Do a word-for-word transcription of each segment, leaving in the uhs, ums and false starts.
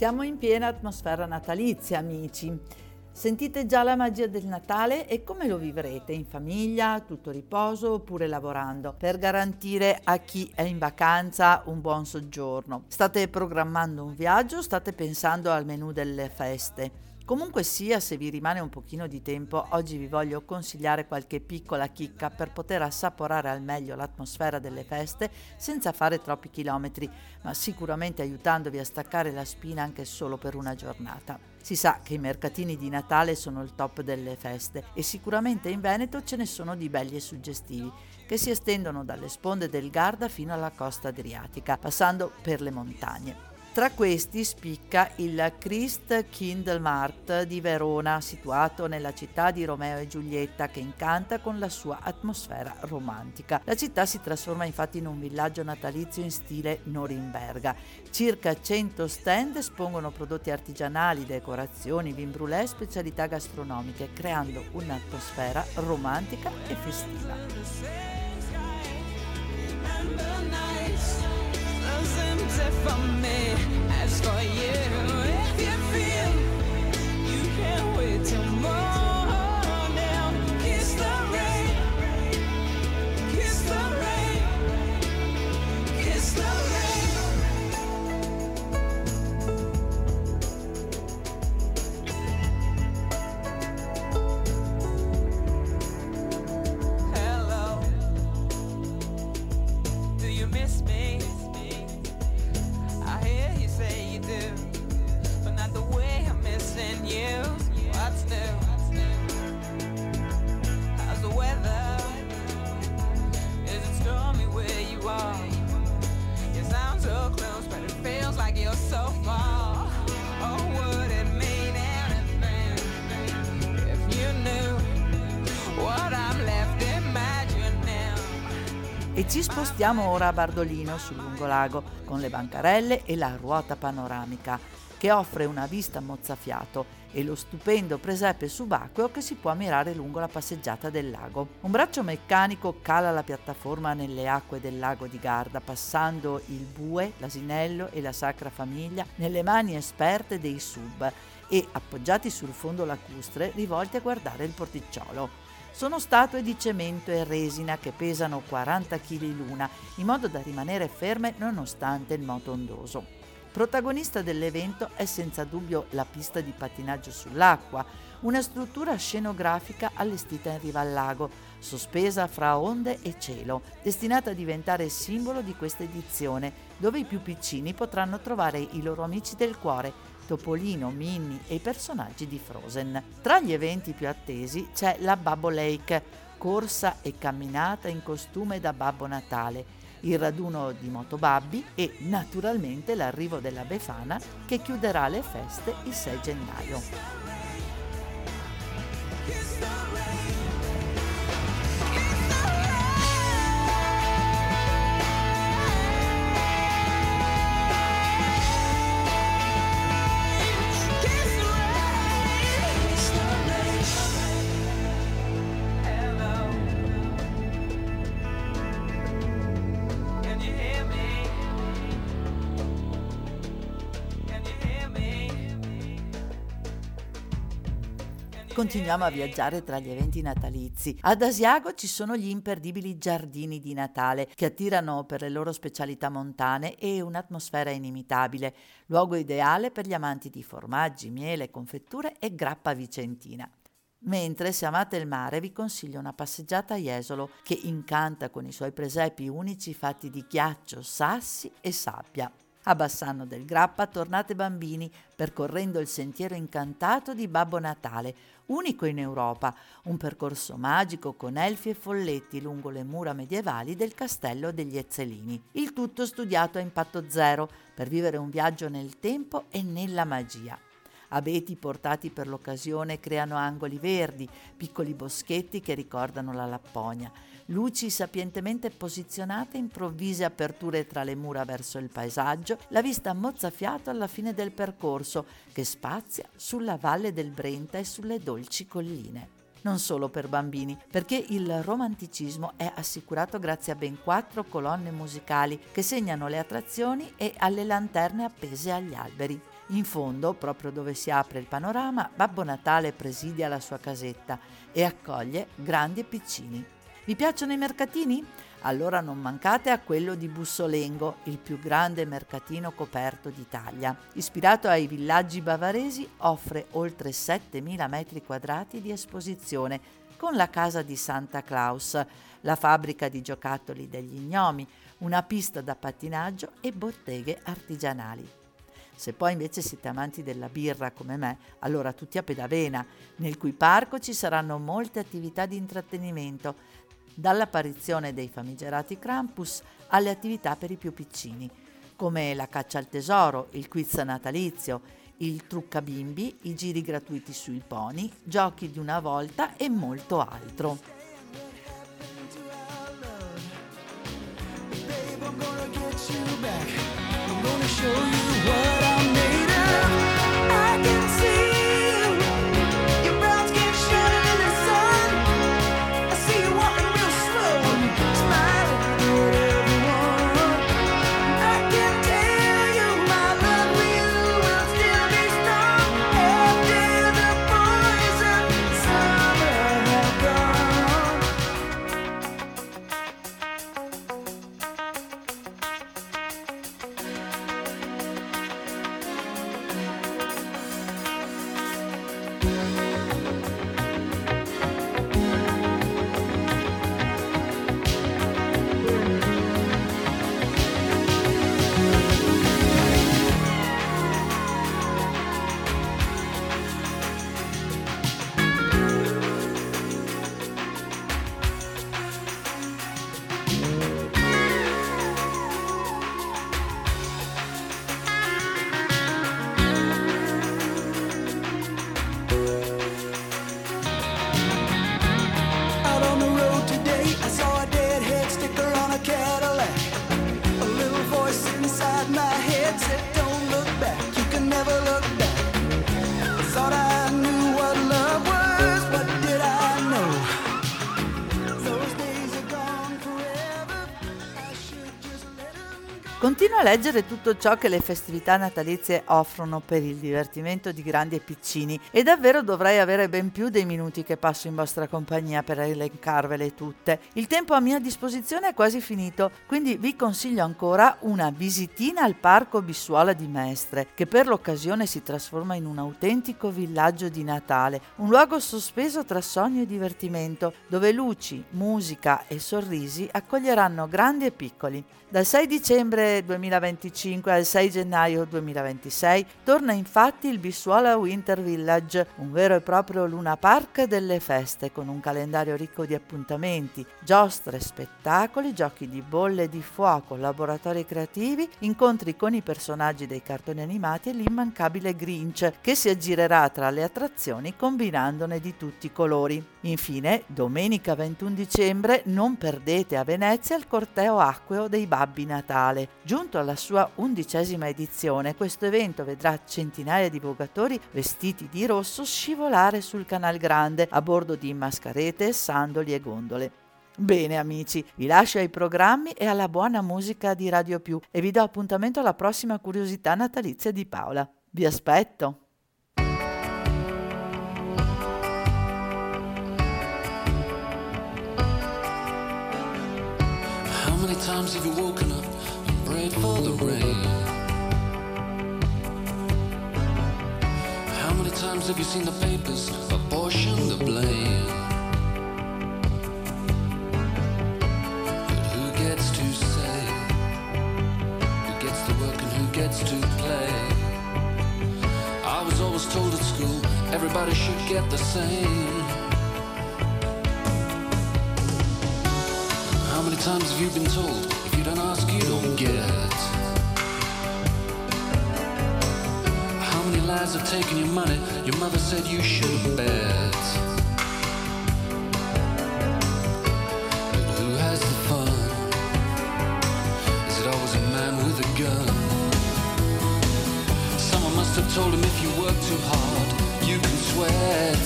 Siamo in piena atmosfera natalizia, amici. Sentite già la magia del Natale e come lo vivrete? In famiglia, tutto riposo oppure lavorando? Per garantire a chi è in vacanza un buon soggiorno. State programmando un viaggio o state pensando al menù delle feste? Comunque sia, se vi rimane un pochino di tempo, oggi vi voglio consigliare qualche piccola chicca per poter assaporare al meglio l'atmosfera delle feste senza fare troppi chilometri, ma sicuramente aiutandovi a staccare la spina anche solo per una giornata. Si sa che i mercatini di Natale sono il top delle feste e sicuramente in Veneto ce ne sono di belli e suggestivi, che si estendono dalle sponde del Garda fino alla costa adriatica, passando per le montagne. Tra questi spicca il Christkindlmarkt di Verona, situato nella città di Romeo e Giulietta, che incanta con la sua atmosfera romantica. La città si trasforma infatti in un villaggio natalizio in stile Norimberga. Circa cento stand espongono prodotti artigianali, decorazioni, vin brûlé e specialità gastronomiche, creando un'atmosfera romantica e festiva. For me, as for you, if you feel you can't wait till morning, kiss the rain, kiss the rain, kiss the rain. Hello, do you miss me? I hear you say you do, but not the way I'm missing you. What's new? How's the weather? Is it stormy where you are? You sound so close, but it feels like you're so far. Oh, would it mean anything if you knew what I'm left imagining? E ci spostiamo ora a Bardolino sul lungolago con le bancarelle e la ruota panoramica che offre una vista mozzafiato e lo stupendo presepe subacqueo che si può ammirare lungo la passeggiata del lago. Un braccio meccanico cala la piattaforma nelle acque del lago di Garda, passando il bue, l'asinello e la Sacra Famiglia nelle mani esperte dei sub e appoggiati sul fondo lacustre rivolti a guardare il porticciolo. Sono statue di cemento e resina che pesano quaranta chili l'una, in modo da rimanere ferme nonostante il moto ondoso. Protagonista dell'evento è senza dubbio la pista di pattinaggio sull'acqua, una struttura scenografica allestita in riva al lago, sospesa fra onde e cielo, destinata a diventare simbolo di questa edizione, dove i più piccini potranno trovare i loro amici del cuore, Topolino, Minnie e i personaggi di Frozen. Tra gli eventi più attesi c'è la Babbo Lake, corsa e camminata in costume da Babbo Natale, il raduno di Motobabbi e naturalmente l'arrivo della Befana che chiuderà le feste il sei gennaio. Continuiamo a viaggiare tra gli eventi natalizi. Ad Asiago ci sono gli imperdibili giardini di Natale che attirano per le loro specialità montane e un'atmosfera inimitabile, luogo ideale per gli amanti di formaggi, miele, confetture e grappa vicentina. Mentre se amate il mare vi consiglio una passeggiata a Jesolo che incanta con i suoi presepi unici fatti di ghiaccio, sassi e sabbia. A Bassano del Grappa tornate bambini percorrendo il sentiero incantato di Babbo Natale, unico in Europa, un percorso magico con elfi e folletti lungo le mura medievali del castello degli Ezzelini. Il tutto studiato a impatto zero per vivere un viaggio nel tempo e nella magia. Abeti portati per l'occasione creano angoli verdi, piccoli boschetti che ricordano la Lapponia, luci sapientemente posizionate, improvvise aperture tra le mura verso il paesaggio, la vista mozzafiato alla fine del percorso che spazia sulla valle del Brenta e sulle dolci colline. Non solo per bambini, perché il romanticismo è assicurato grazie a ben quattro colonne musicali che segnano le attrazioni e alle lanterne appese agli alberi. In fondo, proprio dove si apre il panorama, Babbo Natale presidia la sua casetta e accoglie grandi e piccini. Vi piacciono i mercatini? Allora non mancate a quello di Bussolengo, il più grande mercatino coperto d'Italia. Ispirato ai villaggi bavaresi, offre oltre settemila metri quadrati di esposizione, con la casa di Santa Claus, la fabbrica di giocattoli degli gnomi, una pista da pattinaggio e botteghe artigianali. Se poi invece siete amanti della birra come me, allora tutti a Pedavena, nel cui parco ci saranno molte attività di intrattenimento, dall'apparizione dei famigerati Krampus alle attività per i più piccini, come la caccia al tesoro, il quiz natalizio, il trucca bimbi, i giri gratuiti sui pony, giochi di una volta e molto altro. Continua a leggere tutto ciò che le festività natalizie offrono per il divertimento di grandi e piccini e davvero dovrei avere ben più dei minuti che passo in vostra compagnia per elencarvele tutte. Il tempo a mia disposizione è quasi finito, quindi vi consiglio ancora una visitina al Parco Bissuola di Mestre, che per l'occasione si trasforma in un autentico villaggio di Natale, un luogo sospeso tra sogno e divertimento, dove luci, musica e sorrisi accoglieranno grandi e piccoli. Dal sei dicembre duemilaventicinque al sei gennaio duemilaventisei torna infatti il Bissuola Winter Village, un vero e proprio Luna Park delle feste, con un calendario ricco di appuntamenti, giostre, spettacoli, giochi di bolle di fuoco, laboratori creativi, incontri con i personaggi dei cartoni animati e l'immancabile Grinch, che si aggirerà tra le attrazioni combinandone di tutti i colori. Infine, domenica ventuno dicembre non perdete a Venezia il corteo acqueo dei Babbi Natale. Giunto alla sua undicesima edizione, questo evento vedrà centinaia di vogatori vestiti di rosso scivolare sul Canal Grande a bordo di mascarete, sandali e gondole. Bene amici, vi lascio ai programmi e alla buona musica di Radio Più e vi do appuntamento alla prossima curiosità natalizia di Paola. Vi aspetto! How many times have you woken up and prayed for the rain? How many times have you seen the papers apportion the blame? But who gets to say? Who gets to work and who gets to play? I was always told at school everybody should get the same. How many times have you been told, if you don't ask, you don't get? How many lies have taken your money, your mother said you shouldn't bet? But who has the fun? Is it always a man with a gun? Someone must have told him if you work too hard, you can sweat.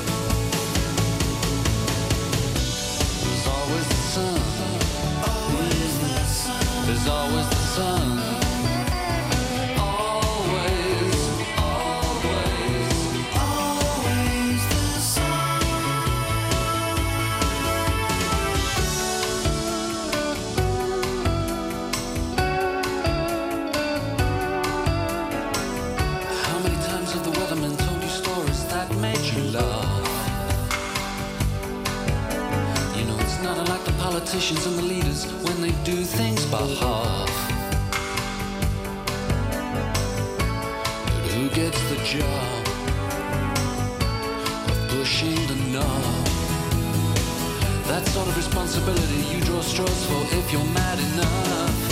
There's always the sun. There's always the sun, always, politicians and the leaders when they do things by half. But who gets the job of pushing the knob? That sort of responsibility you draw straws for if you're mad enough.